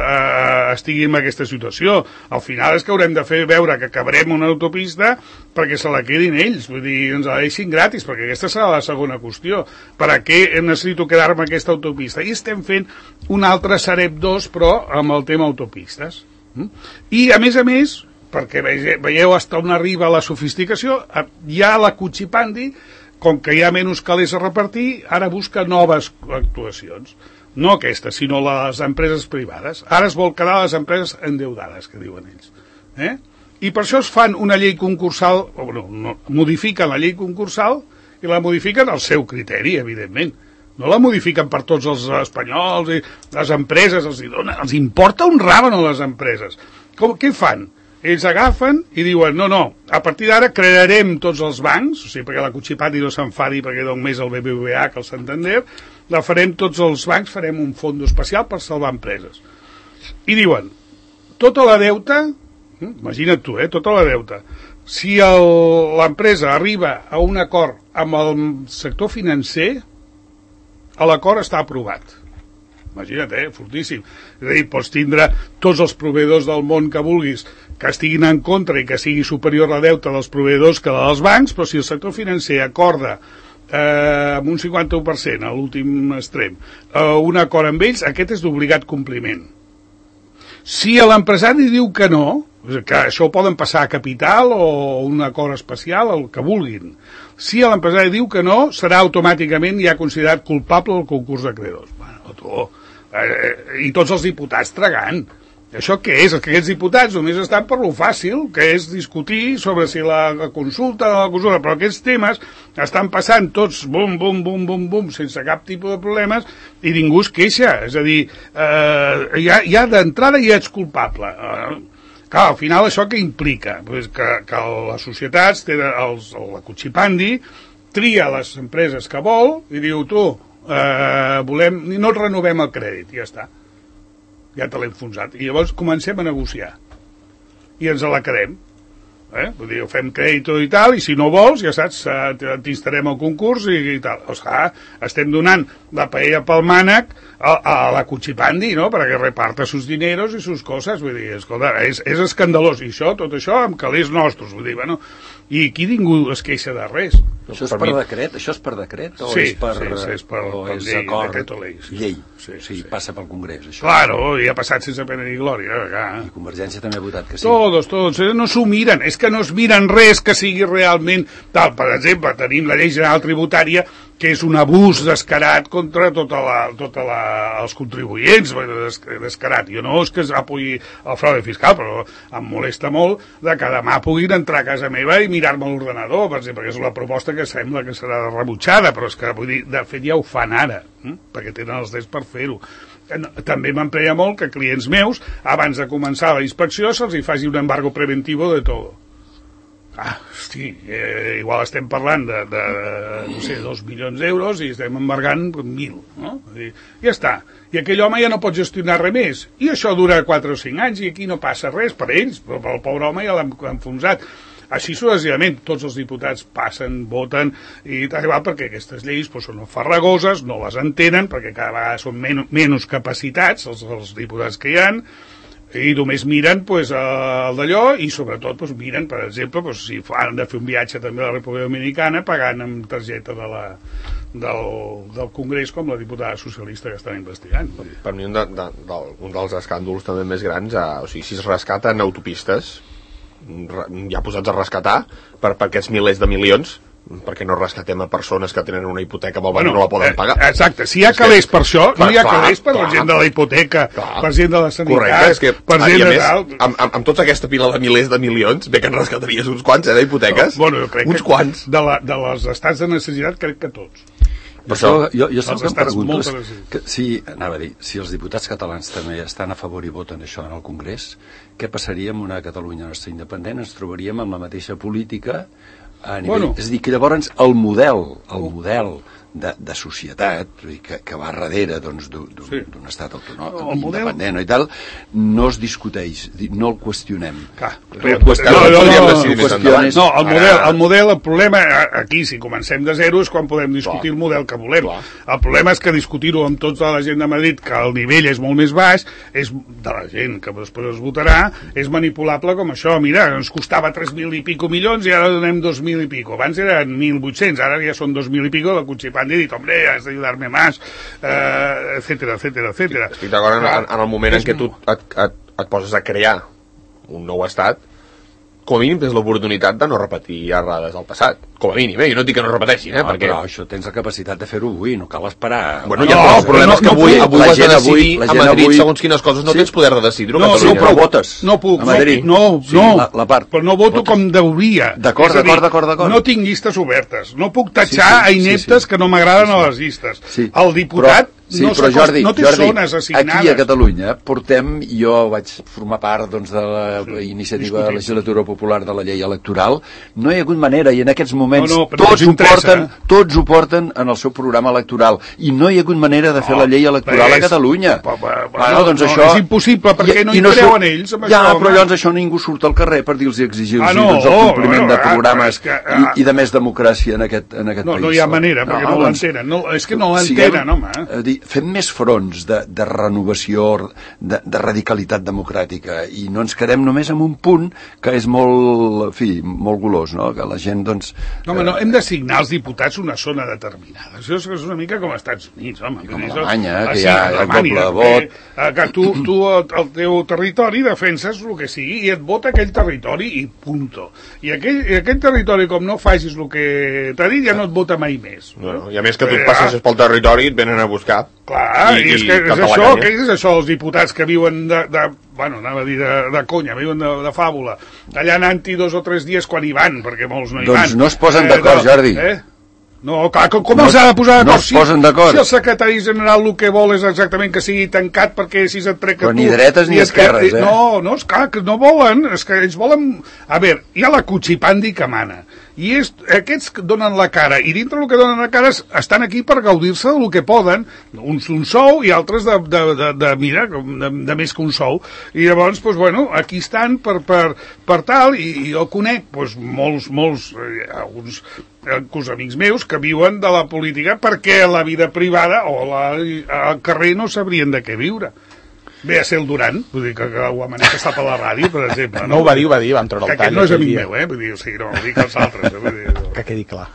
S2: eh, estiguem en aquesta situació. Al final és que haurem de fer veure que acabarem una autopista perquè se la quedin ells, vull dir, ens la deixin gratis, perquè aquesta serà la segona qüestió. Per a què necessito quedar-me aquesta autopista? I estem fent un altre Sareb dos, però amb el tema autopistes. I, a més a més, perquè veieu fins on arriba la sofisticació, hi ha la Cuchipandi, com que hi ha menys calés a repartir, ara busca noves actuacions. No aquestes, sinó les empreses privades. Ara es vol quedar les empreses endeudades, que diuen ells. Eh? I per això es fan una llei concursal, o no, no, modifiquen la llei concursal i la modifiquen al seu criteri, evidentment. No la modifiquen per tots els espanyols i les empreses, els, dona, els importa un rave a les empreses. Com, què fan? Ells agafen i diuen, no, no, a partir d'ara crearem tots els bancs, o sigui, perquè la Cuchipandi no s'enfadi perquè dona més el B B V A que el Santander, la farem tots els bancs, farem un fons especial per salvar empreses. I diuen, tota la deuta, imagina't tu, eh, tota la deuta, si l'empresa arriba a un acord amb el sector financer, l'acord està aprovat. imagina't, eh, fortíssim. És a dir, pots tindre tots els proveïdors del món que vulguis que estiguin en contra i que sigui superior la deute dels proveïdors que dels bancs, però si el sector financer acorda eh, amb un cinquanta-u per cent a l'últim extrem eh, un acord amb ells, aquest és d'obligat compliment. Si l'empresari diu que no, que això ho poden passar a capital o un acord especial, el que vulguin, si l'empresari diu que no, serà automàticament ja considerat culpable del concurs d'acreedors. Bueno, tu, eh, i tots els diputats tragant. Això què és? És que aquests diputats només estan per lo fàcil, que és discutir sobre si la, la consulta o la consulta, però aquests temes estan passant tots bum, bum, bum, bum, bum, sense cap tipus de problemes i ningú es queixa. És a dir, eh, ja, ja d'entrada ja ets culpable. Eh, clar, al final això què implica? Pues que, que les societats, tenen els, la Cuchipandi, tria les empreses que vol i diu, tu, eh, volem, no et renovem el crèdit, i ja està. Ja te l'he enfonsat. I llavors comencem a negociar. I ens la quedem. Eh? Vull dir, fem crèdit i tal, i si no vols, ja saps, t'instarem al concurs i, i tal. O sigui, estem donant la paella pel mànec a, a la Cuchipandi, no?, perquè reparta sus dineros i sus coses. Vull dir, escolta, és, és escandalós. I això, tot això, amb calés nostres. Vull dir, bueno, i aquí ningú es queixa de res.
S4: Això és per, per decret? Això és per decret? O
S2: sí,
S4: és per,
S2: sí, sí, és per,
S4: o
S2: per
S4: és
S2: llei,
S4: acord,
S2: decret o llei. Sí,
S4: llei.
S2: Sí,
S4: o sigui,
S2: sí.
S4: Passa pel Congrés, això.
S2: Claro, i ha passat sense pena ni glòria. Eh?
S4: I Convergència també ha votat que sí.
S2: Todos, todos, no s'ho miren. És que no es miren res que sigui realment tal. Per exemple, tenim la llei general tributària, que és un abús descarat contra tota la, tota la, els contribuents, descarat. Jo no és que apoyi el fraude fiscal, però em molesta molt de que demà puguin entrar a casa meva i mirar-me l'ordenador, per exemple, que és una proposta que sembla que serà rebutjada, però és que, vull dir, de fet ja ho fan ara, hm? perquè tenen els drets per fer-ho. També m'empreia molt que clients meus, abans de començar la inspecció, se'ls hi faci un embargo preventivo de tot. Ah, hosti, eh, igual estem parlant de, de, no sé, dos milions d'euros i estem embargant mil, no? I ja està. I aquell home ja no pot gestionar res més. I això dura quatre o cinc anys i aquí no passa res per ells, però pel pobre home ja l'han enfonsat. Així successivament, tots els diputats passen, voten i tal, perquè aquestes lleis pues, són farragoses, no les entenen, perquè cada vegada són men menys capacitats els, els diputats que hi ha, i només miren pues, el d'allò i sobretot pues, miren, per exemple, pues, si han de fer un viatge també a la República Dominicana pagant amb targeta de la, del, del Congrés com la diputada socialista que estan investigant.
S3: Per mi un, de, de, de, un dels escàndols també més grans, eh, o sigui, si es rescaten autopistes ja posats a rescatar per, per aquests milers de milions, perquè no rescatem a persones que tenen una hipoteca amb el banc bueno, i no la poden pagar. Eh,
S2: exacte, si hi ha calés per això, clar, no hi ha clar, calés per clar, la gent de la hipoteca, clar, per gent de la sanitat, correcte, és que, per gent de tal...
S3: Amb, amb, amb tota aquesta pila de milers de milions, bé que en rescataries uns quants, eh, d'hipoteques?
S2: No, bueno, jo crec
S3: uns
S2: que
S3: quants.
S2: De, la, de les estats de necessitat, crec que tots.
S4: Per això, jo, jo sempre em pregunto que, si, anava a dir, si els diputats catalans també estan a favor i voten això en el Congrés, què passaria amb una Catalunya nostra independent? Ens trobaríem amb la mateixa política a nivell, bueno, és a dir, que llavors el model, el model de, de societat que, que va darrere doncs, d'un sí. estat autònom, no, independent model... i tal, no es discuteix, no el qüestionem.
S2: Clar,
S4: el
S2: qüestionem no, no, no, no, no, el model, el model, el problema aquí, si comencem de zero, és quan podem discutir clar, el model que volem. Clar. El problema és que discutir-ho amb tota la gent de Madrid, que el nivell és molt més baix, és de la gent que després es votarà, és manipulable com això. Mira, ens costava tres mil i pico milions i ara donem dos mil i pico. Abans eren mil vuit-cents, ara ja són dos mil i pico, la Cuchipandi he dit, hombre, has d'ajudar-me més, eh, etcètera, etcètera, etcètera.
S3: Estic d'acord en, en, en el moment en què tu et, et, et poses a crear un nou estat, com a mínim tens l'oportunitat de no repetir errades del passat. Com a mínim, eh? Jo no et dic que no repeteixin, eh?
S4: No,
S3: perquè...
S4: però això tens la capacitat de fer-ho avui, no cal esperar...
S3: Bueno, ja, no, el problema no, és que avui, no, avui has de decidir a Madrid avui... segons quines coses no sí. tens poder de decidir-ho
S2: no,
S3: a Catalunya.
S2: No, però votes. No puc, a Madrid. No, no, sí, no la, la part. Però no voto votes. Com deuria.
S4: D'acord, d'acord, d'acord, d'acord.
S2: No tinc llistes obertes. No puc tatxar sí, sí, a ineptes sí, sí. que no m'agraden sí, sí. a les llistes. Sí. El diputat...
S4: Però... Sí,
S2: no,
S4: però Jordi,
S2: no té
S4: Jordi
S2: zones assignades.
S4: Aquí a Catalunya portem, jo vaig formar part doncs, de la sí, iniciativa de la legislatura popular de la llei electoral, no hi ha hagut manera, i en aquests moments no, no, tots, ho porten, tots ho porten en el seu programa electoral, i no hi ha hagut manera de fer no, la llei electoral és, a Catalunya.
S2: Pa, pa, pa,
S4: bueno, doncs
S2: no,
S4: això,
S2: és impossible, perquè i, no hi no creuen ells. Amb
S4: ja,
S2: això,
S4: però llavors això ningú surt al carrer per dir-los i exigir-los
S2: ah, no,
S4: doncs, el compliment
S2: no,
S4: de programes
S2: que,
S4: ah, i, i de més democràcia en aquest, en aquest
S2: no,
S4: país.
S2: No hi ha manera, perquè no, no l'entenen. No, és que no l'entenen, home.
S4: dir, fem més fronts de, de renovació, de, de radicalitat democràtica, i no ens quedem només en un punt que és molt, en fi, molt golós, no? Que la gent, doncs...
S2: No, home, no, hem d'assignar als diputats una zona determinada. Això és una mica com als Estats Units, home.
S4: I com a Alemanya, que hi ha el doble vot.
S2: Que tu, tu al teu territori defenses el que sigui i et vota aquell territori i punto. I aquell, i aquell territori, com no facis el que t'ha dit, ja no et vota mai més.
S3: Bueno, I a més que tu et passes pel territori i et venen a buscar.
S2: Clar, i, i és que és això, que és això, els diputats que viuen de, de bueno, anava a dir de, de conya, viuen de, de fàbula, allà anant-hi dos o tres dies quan hi van, perquè molts no hi
S4: doncs
S2: van.
S4: Doncs no es posen eh, d'acord, no, Jordi. Eh?
S2: No, clar, com, com no, els ha de posar d'acord?
S4: No es posen d'acord.
S2: Si el secretari general el que vol és exactament que sigui tancat perquè si se't trec a tu...
S4: Però ni dretes ni esquerres, eh?
S2: No, no, és clar, que no volen, és que ells volen... A veure, hi ha la cuchipandi que mana, i és, aquests donen la cara, i dintre el que donen la cara estan aquí per gaudir-se del que poden, uns un sou i altres de, de, de, de mira, de, de més que un sou. I llavors, doncs, bueno, aquí estan per, per, per tal, i, i jo conec doncs, molts, molts, eh, alguns uns amics meus que viuen de la política perquè la vida privada o la, al carrer no sabrien de què viure. Ve a ser el Duran, vull dir que, que ho ha manifestat a la ràdio, per exemple.
S1: No, no ho va dir, ho va dir, vam treure el tall.
S2: Que aquest no és amic meu, eh? Vull dir, o sigui, no, ho dic als altres. Eh? Vull dir, no.
S1: Que quedi clar.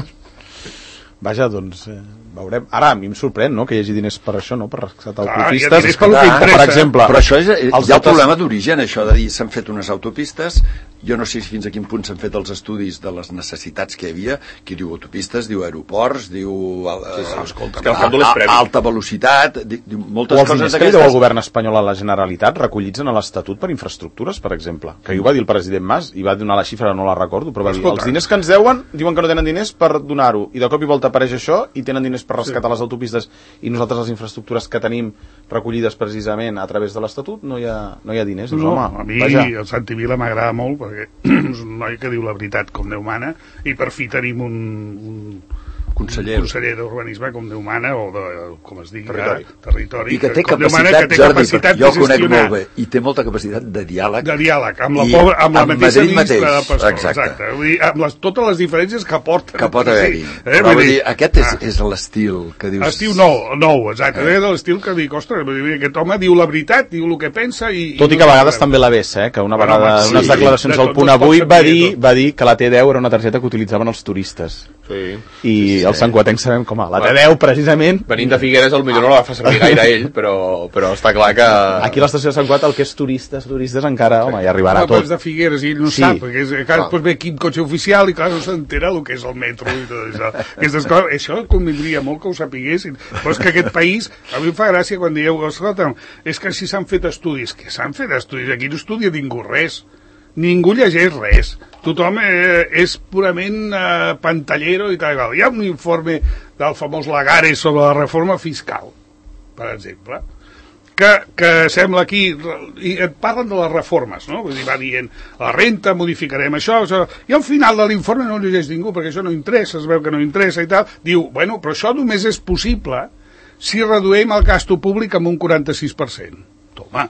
S1: Vaja, doncs, eh, veurem. Ara, a mi em sorprèn, no?, que hi hagi diners per això, no?, per rescatar autopistes.
S2: Ah, hi ha diners per lo que interessa.
S1: Per exemple,
S4: però això és, hi ha el problema d'origen, això de dir s'han fet unes autopistes, jo no sé fins a quin punt s'han fet els estudis de les necessitats que hi havia, qui diu autopistes, diu aeroports, diu
S3: sí, sí, escolta,
S4: a, a, a, alta velocitat, diu moltes
S1: o els
S4: coses
S1: diners que li deu el govern espanyol a la Generalitat recollits en l'Estatut per infraestructures, per exemple, que ho va dir el president Mas, i va donar la xifra, no la recordo, però va dir, els diners que ens deuen, diuen que no tenen diners per donar-ho, i de cop i volta apareix això, i tenen diners per rescatar sí. les autopistes, i nosaltres les infraestructures que tenim recollides precisament a través de l'Estatut, no hi ha, no hi ha diners. Doncs,
S2: no,
S1: home,
S2: a mi
S1: vaja.
S2: El Santi Vila m'agrada molt, perquè és un noi que diu la veritat com Déu mana, i per fi tenim un, un
S4: conseller,
S2: un conseller d'urbanisme com Déu mana, o de, com es digui,
S3: territori,
S2: ara, territori
S4: i que té
S2: com
S4: capacitat,
S2: mana, que té
S4: Jordi,
S2: capacitat
S4: jo
S2: de
S4: conec
S2: gestionar,
S4: molt bé, i té molta capacitat de diàleg,
S2: de diàleg amb la, pobra, amb la
S4: amb
S2: mateixa
S4: Madrid
S2: ministra
S4: mateix,
S2: de Pastor,
S4: exacte.
S2: exacte. Vull dir, amb les, totes les diferències que porten,
S4: que pot haver-hi,
S2: eh?
S4: però vull dir, aquest és, ah. és l'estil que dius...
S2: Estiu nou, nou, exacte, eh? És l'estil que dic, ostres, aquest home diu la veritat, diu el que pensa i...
S1: Tot i que a vegades també la ves, eh? Que una
S2: bueno,
S1: vegada,
S2: sí,
S1: unes declaracions
S2: de
S1: al Punt Avui va dir, va dir que la T deu era una targeta que utilitzaven els turistes.
S3: Sí.
S1: I
S3: sí, sí,
S1: els santcuatencs sabem com a la T
S3: bueno,
S1: deu, precisament...
S3: Venint de Figueres, el millor no la fa servir gaire ell, però, però està clar que...
S1: Aquí a l'estació de Sant Cugat el que és turistes, turistes encara, home, ja arribarà
S2: tot.
S1: tot.
S2: De Figueres, i no
S1: sí.
S2: sap, perquè és, clar, després ve aquí un cotxe oficial i clar, no s'entera el que és el metro i tot això. Aquestes coses, això convindria molt que ho sapiguessin, però és que aquest país, a mi em fa gràcia quan dieu, escolta, és que si s'han fet estudis, que s'han fet estudis, aquí no estudia ningú res. Ningú llegeix res. Tothom eh, és purament eh, pantallero i tal. Hi ha un informe del famós Lagares sobre la reforma fiscal, per exemple, que, que sembla aquí, i et parlen de les reformes, no? Vull dir, va dient, la renta, modificarem això, això, i al final de l'informe no llegeix ningú, perquè això no interessa, es veu que no interessa i tal. Diu, bueno, però això només és possible si reduïm el gasto públic amb un quaranta-sis per cent. Toma.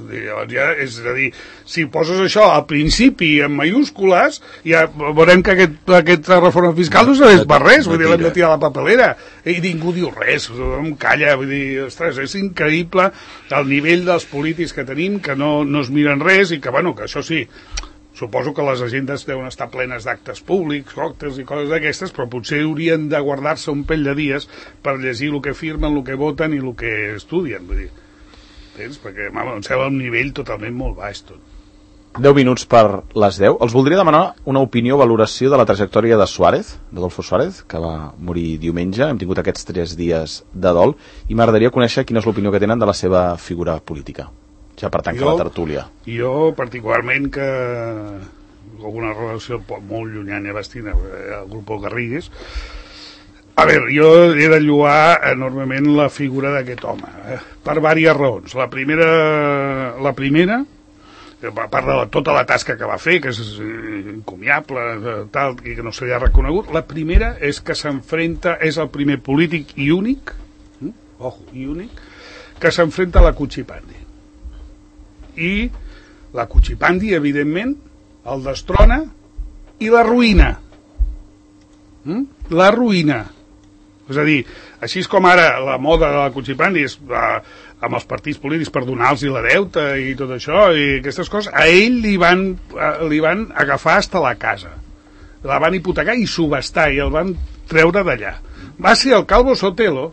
S2: Ja, és a dir, si poses això al principi en mayúscules, ja veurem que aquest, aquesta reforma fiscal no serveix per res, vull dir, l'hem de tirar a la papelera i ningú diu res, em calla, vull dir, ostres, és increïble el nivell dels polítics que tenim, que no, no es miren res i que, bueno, que això sí, suposo que les agendes deuen estar plenes d'actes públics, còctels i coses d'aquestes, però potser haurien de guardar-se un pell de dies per llegir el que firmen, el que voten i el que estudien, vull dir. Perquè em sembla un nivell totalment molt baix tot.
S1: deu minuts per les deu. Els voldria demanar una opinió o valoració de la trajectòria de Suárez, d'Adolfo Suárez, que va morir diumenge. Hem tingut aquests tres dies de dol i m'agradaria conèixer quina és l'opinió que tenen de la seva figura política. Ja per tancar la tertúlia.
S2: Jo, particularment, que alguna relació molt llunyana vaig tenir al grup Garrigues. A veure, jo he de lloar enormement la figura d'aquest home, eh? Per diverses raons. La primera, la primera, a part de la, tota la tasca que va fer, que és encomiable, tal, i que no se li ha reconegut, la primera és que s'enfrenta, és el primer polític i únic, eh? ojo, i únic, que s'enfrenta a la Cuchipandi. I la Cuchipandi, evidentment, el destrona i la ruïna. Mm? La ruïna. És a dir, així com ara la moda de la Cuchipandi és uh, amb els partits polítics per donar-los la deuta i tot això, i aquestes coses, a ell li van, uh, li van agafar hasta la casa. La van hipotecar i subestar, i el van treure d'allà. Va ser el Calvo Sotelo,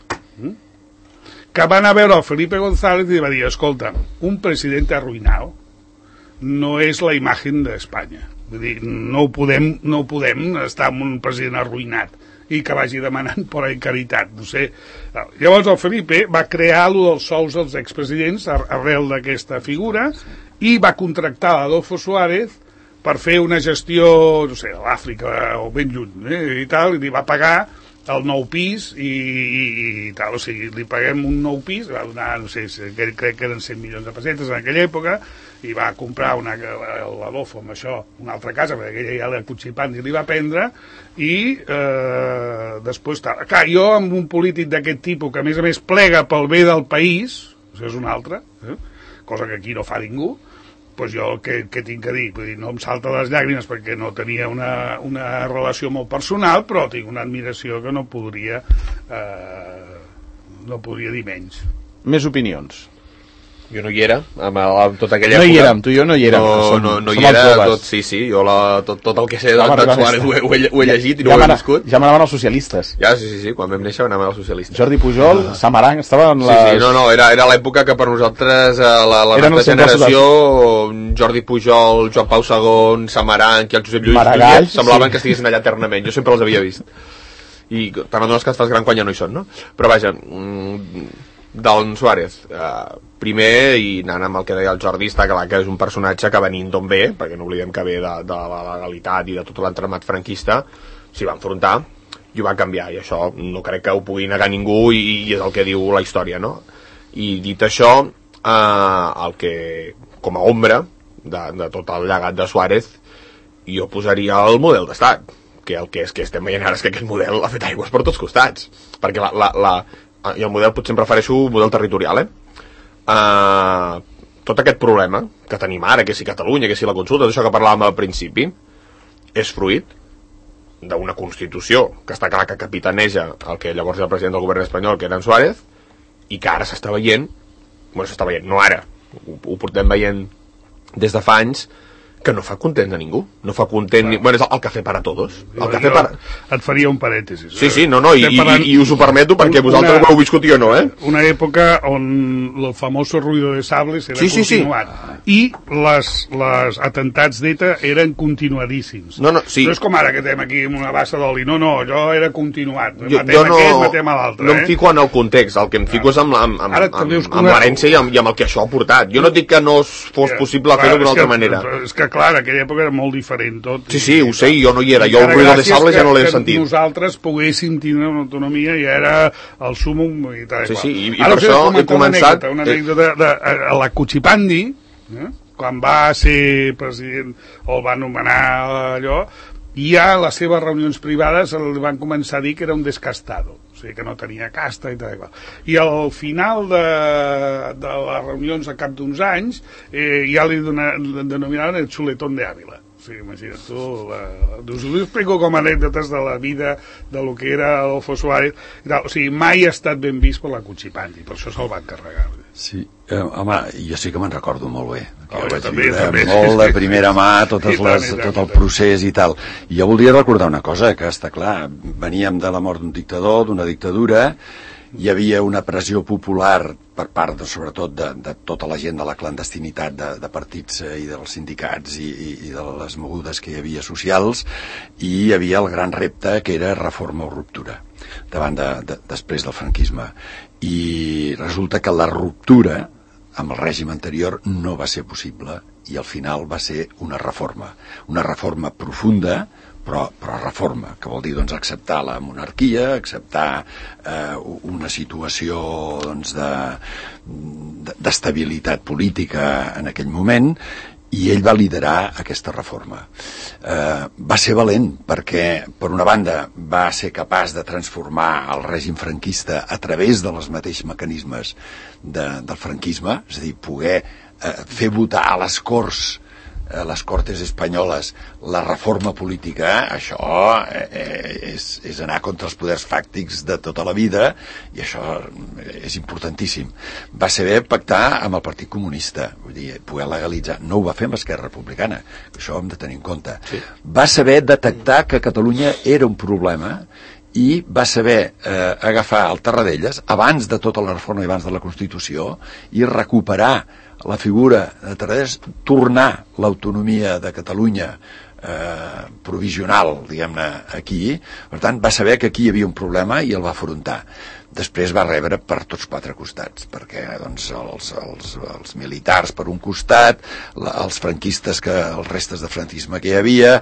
S2: que va anar a veure el Felipe González i va dir, escolta, un president arruïnat no és la imatge d'Espanya. Vull dir, no ho podem, no ho podem estar amb un president arruïnat i que vagi demanant per ahí caritat, no sé. Llavors el Felipe va crear allò dels sous dels expresidents arrel d'aquesta figura i va contractar l'Adolfo Suárez per fer una gestió, no sé, a l'Àfrica o ben lluny, eh, i tal, i li va pagar el nou pis i, i, i tal, o sigui, li paguem un nou pis, va donar, no sé, crec que eren cent milions de pessetes en aquella època, i va comprar una, l'Adolfo amb això, una altra casa, perquè aquella ja la Cuchipandi li va prendre, i eh, després tal. Clar, jo amb un polític d'aquest tipus, que a més a més plega pel bé del país, això és una altra, eh, cosa que aquí no fa ningú, doncs jo el que, que tinc que dir, vull dir, no em salta les llàgrimes perquè no tenia una, una relació molt personal, però tinc una admiració que no podria eh, no podria dir menys.
S1: Més opinions.
S3: Jo no hi era, amb, el, amb tota aquella
S1: no
S3: època.
S1: No hi érem, tu i jo no hi érem.
S3: No,
S1: som,
S3: no, no
S1: som
S3: hi era,
S1: tot,
S3: sí, sí, jo la, tot, tot el que sé del Tan Suárez ho, ho, he, ho he llegit i no
S1: ja
S3: ho he viscut.
S1: Ja m'anaven els socialistes.
S3: Ja, sí, sí, sí, quan vam néixer anaven els socialistes.
S1: Jordi Pujol, ah. Samaranc, estava en les...
S3: Sí, sí, no, no, era, era l'època que per nosaltres, la, la nostra generació, Jordi Pujol, Joan Pau segon, Samaranc i el Josep Lluís Maragall, semblaven sí. que estiguessin allà eternament. Jo sempre els havia vist. I te'n adones que et fas gran quan ja no hi són, no? Però vaja, del Suárez, eh, primer, i anant amb el que deia el Jordi, està clar que és un personatge que venint d'on ve, perquè no oblidem que ve de, de la legalitat i de tot l'entramat franquista, s'hi va enfrontar i ho va canviar, i això no crec que ho pugui negar ningú, i, i és el que diu la història, no? I dit això, eh, el que, com a ombra de, de tot el llegat de Suárez, jo posaria el model d'estat, que el que, és, que estem veient ara és que aquest model ha fet aigües per tots costats, perquè la, la, la i el model potser em prefereixo un model territorial, eh? Uh, tot aquest problema que tenim ara, que si Catalunya, que si la consulta, això que parlàvem al principi, és fruit d'una Constitució que està clar que capitaneja el que llavors era el president del govern espanyol, que era en Suárez, i que ara s'està veient, bueno, s'està veient, no ara, ho, ho portem veient des de fa anys, que no fa content a ningú, no fa content ni... bueno, és el, el café para todos, el café para...
S2: et faria un parèntesis,
S3: sí, sí, no, no, i, i, i us ho permeto perquè una, vosaltres ho heu viscut i jo no, eh?
S2: Una època on el famoso ruido de sables era sí, continuat sí, sí. i les, les atentats d'ETA eren continuadíssims,
S3: no, no, sí.
S2: no és com ara que tenim aquí una bassa d'oli, no, no, allò era continuat,
S3: jo,
S2: matem
S3: jo no,
S2: aquest, matem a l'altre,
S3: no
S2: eh?
S3: em fico en el context, el que em fico és amb, amb, amb, amb, amb, amb l'herència i, amb, i amb el que això ha portat, jo no dic que no fos possible fer-ho d'una altra manera,
S2: és que clar, en aquella època era molt diferent tot.
S3: Sí, sí, ho sé, jo no hi era. Jo el ruido de sables ja no l'he sentit.
S2: Nosaltres poguéssim tindre una autonomia i era el súmum i tal.
S3: Sí, sí, i, i per això he començat...
S2: Una anècdota de, de, de la Cuchipandi, eh? Quan va ser president, o el va anomenar allò, i ja a les seves reunions privades el van començar a dir que era un descastado, o sigui que no tenia casta i tal. I al final de, de les reunions a cap d'uns anys eh, ja li denominaven el chuletón de Ávila. Sí, imagina't tu, la, us ho explico com anècdotes de la vida de lo que era Adolfo Suárez i tal. O sigui, mai ha estat ben vist per la Cuchipandi, per això se'l van carregar.
S4: Sí, eh, home, jo sí que me'n recordo molt bé, que
S2: oh,
S4: vaig
S2: també,
S4: viure
S2: també,
S4: molt
S2: sí,
S4: de primera mà totes
S2: sí,
S4: les,
S2: tant,
S4: tot el
S2: tant,
S4: procés i tal. I jo voldria recordar una cosa, que està clar, veníem de la mort d'un dictador, d'una dictadura, hi havia una pressió popular per part, de, sobretot, de, de tota la gent de la clandestinitat de, de partits eh, i dels sindicats i, i, i de les mogudes que hi havia socials, i hi havia el gran repte que era reforma o ruptura davant de, de, després del franquisme. I resulta que la ruptura amb el règim anterior no va ser possible i al final va ser una reforma, una reforma profunda, però, però reforma, que vol dir doncs, acceptar la monarquia, acceptar eh, una situació doncs, de, d'estabilitat política en aquell moment, i ell va liderar aquesta reforma. Eh, va ser valent perquè, per una banda, va ser capaç de transformar el règim franquista a través dels mateixos mecanismes de, del franquisme, és a dir, poder eh, fer votar a les Corts a les Cortes Espanyoles la reforma política, això eh, és, és anar contra els poders fàctics de tota la vida, i això és importantíssim. Va saber pactar amb el Partit Comunista, vull dir, poder legalitzar. No ho va fer amb Esquerra Republicana, això ho hem de tenir en compte. Sí. Va saber detectar que Catalunya era un problema i va saber eh, agafar el Tarradellas abans de tota la reforma i abans de la Constitució i recuperar la figura de Tarradellas, tornar l'autonomia de Catalunya eh, provisional, diguem-ne, aquí. Per tant, va saber que aquí hi havia un problema i el va afrontar. Després va rebre per tots quatre costats, perquè doncs, els, els, els militars per un costat, la, els franquistes, que els restes de franquisme que hi havia,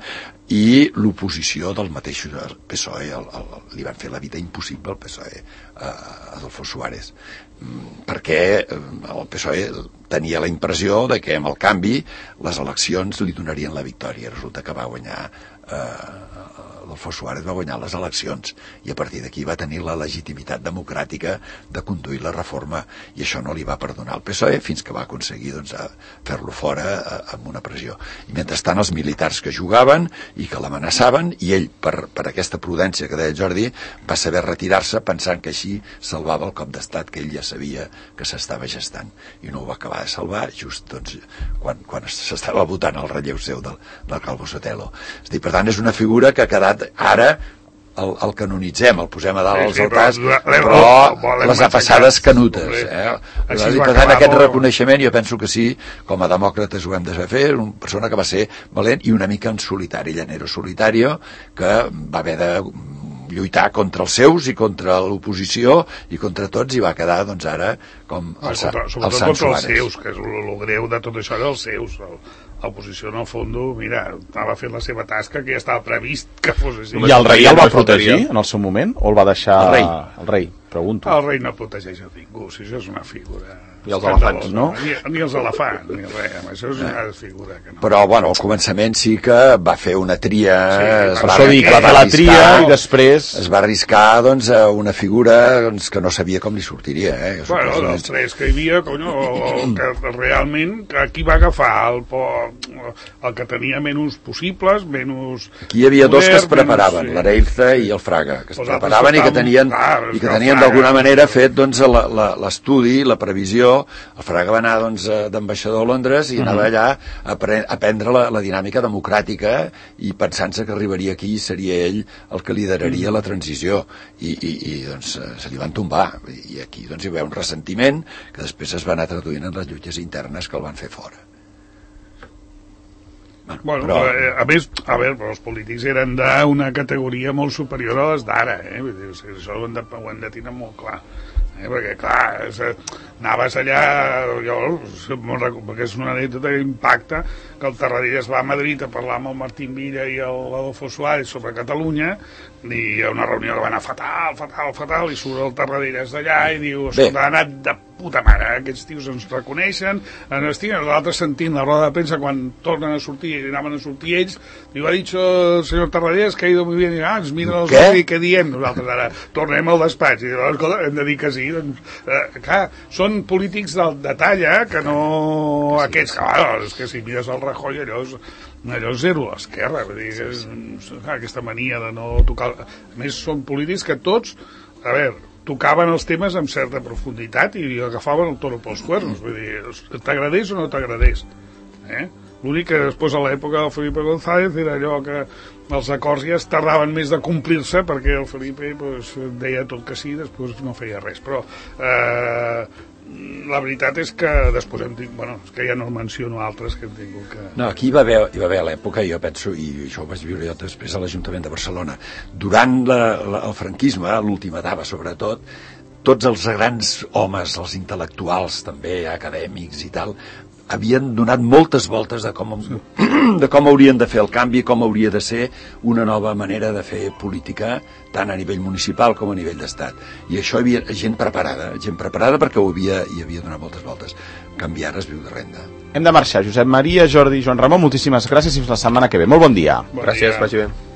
S4: i l'oposició del mateix P S O E, el, el, li van fer la vida impossible al P S O E, a Adolfo Suárez, perquè el P S O E tenia la impressió de que amb el canvi les eleccions li donarien la victòria. Resulta que va guanyar eh, Adolfo Suárez va guanyar les eleccions i a partir d'aquí va tenir la legitimitat democràtica de conduir la reforma, i això no li va perdonar al P S O E fins que va aconseguir doncs, fer-lo fora amb una pressió. I mentrestant els militars que jugaven i que l'amenaçaven, i ell, per, per aquesta prudència que deia Jordi, va saber retirar-se pensant que així salvava el cop d'estat que ell ja sabia que s'estava gestant, i no ho va acabar de salvar just doncs, quan, quan s'estava votant el relleu seu del, del Calvo Sotelo. És a dir, per tant, és una figura que ha quedat ara el, el canonitzem, el posem a dalt als sí, sí, altars, però, però les ha passades canutes. Eh? Per tant, aquest reconeixement jo penso que sí, com a demòcrates ho hem de fer, una persona que va ser valent i una mica en solitari, llanero solitario, que va haver de lluitar contra els seus i contra l'oposició i contra tots, i va quedar doncs ara com el, ah, contra, el Sant
S2: Suárez. Els seus, que és el greu de tot això, dels seus. L'oposició, en el fons, mira, estava fent la seva tasca, que ja estava previst que fos així.
S1: I el rei el va protegir en el seu moment? O el va deixar...
S4: El rei.
S1: El rei, pregunto.
S2: El rei no protegeix a ningú, si això és una figura...
S1: I els elefants, no?
S2: Ni, ni els elefants, ni res, això és una figura que no.
S4: Però, bueno, al començament sí que va fer una tria...
S1: Sí, per això dic, va fer la tria i després...
S4: Es va arriscar, doncs, a una figura doncs, que no sabia com li sortiria, eh?
S2: Bueno, dels tres que hi havia, conyo, el, que realment, aquí va agafar el, el que tenia menys possibles, menys...
S4: Aquí hi havia poder, dos que es preparaven, sí. l'Areilza i el Fraga, que es pues preparaven i que tenien, clar, i que tenien d'alguna manera fet doncs, l'estudi, la previsió. El Fraga va anar doncs, d'ambaixador a Londres i anava allà a, pre a prendre la, la dinàmica democràtica i pensant-se que arribaria aquí seria ell el que lideraria la transició, i, i, i doncs, se li van tombar, i aquí doncs, hi va un ressentiment que després es va anar traduint en les lluites internes que el van fer fora.
S2: Bueno, bueno però... a més, a veure, els polítics eren d'una categoria molt superior a les d'ara, eh? Això ho hem de, ho hem de tenir molt clar. Eh, perquè clar, és, anaves allà, jo perquè és una anècdota que impacta, que el Tarradellas va a Madrid a parlar amb el Martín Villa i l'Adolfo Suárez sobre Catalunya, i hi ha una reunió que va anar fatal, fatal, fatal, i surt el Tarradellas d'allà i diu, escolta, ha anat de puta mare, aquests tios ens reconeixen, ens estiguen, l'altre sentint la roda de premsa quan tornen a sortir i anaven a sortir ells, diu, ha dit el senyor Tarradellas que ha ido muy bien, i ah, ens miren els ulls i què diem nosaltres ara, tornem al despatx, i escolta, hem de dir que sí, doncs, eh, clar, són polítics del detall, eh, que no sí, aquests, que, bueno, és que si mires el Rajoy allò és, allò és zero a l'esquerra, vull dir, que és, clar, aquesta mania de no tocar, a més són polítics que tots, a veure, tocaven els temes amb certa profunditat i agafaven el toro pels cuernos, vull dir, t'agradés o no t'agradés, eh? L'únic que després a l'època del Felipe González era allò que els acords ja es tardaven més de complir-se perquè el Felipe pues, deia tot que sí, després no feia res, però eh, la veritat és que després hem tingut, bueno, és que ja no menciono altres que hem tingut que...
S4: No, aquí hi va haver, hi va haver a l'època, jo penso, i això ho vaig viure jo després a l'Ajuntament de Barcelona, durant la, la, el franquisme, l'última etapa sobretot, tots els grans homes, els intel·lectuals també, acadèmics i tal, havien donat moltes voltes de com, de com haurien de fer el canvi, com hauria de ser una nova manera de fer política, tant a nivell municipal com a nivell d'estat. I això hi havia gent preparada, gent preparada perquè ho havia, hi havia donat moltes voltes. Canviar es viu de renda.
S1: Hem de marxar. Josep Maria, Jordi, Joan Ramon, moltíssimes gràcies i fins la setmana que ve. Molt bon dia.
S3: Bon gràcies, dia. Vagi bé.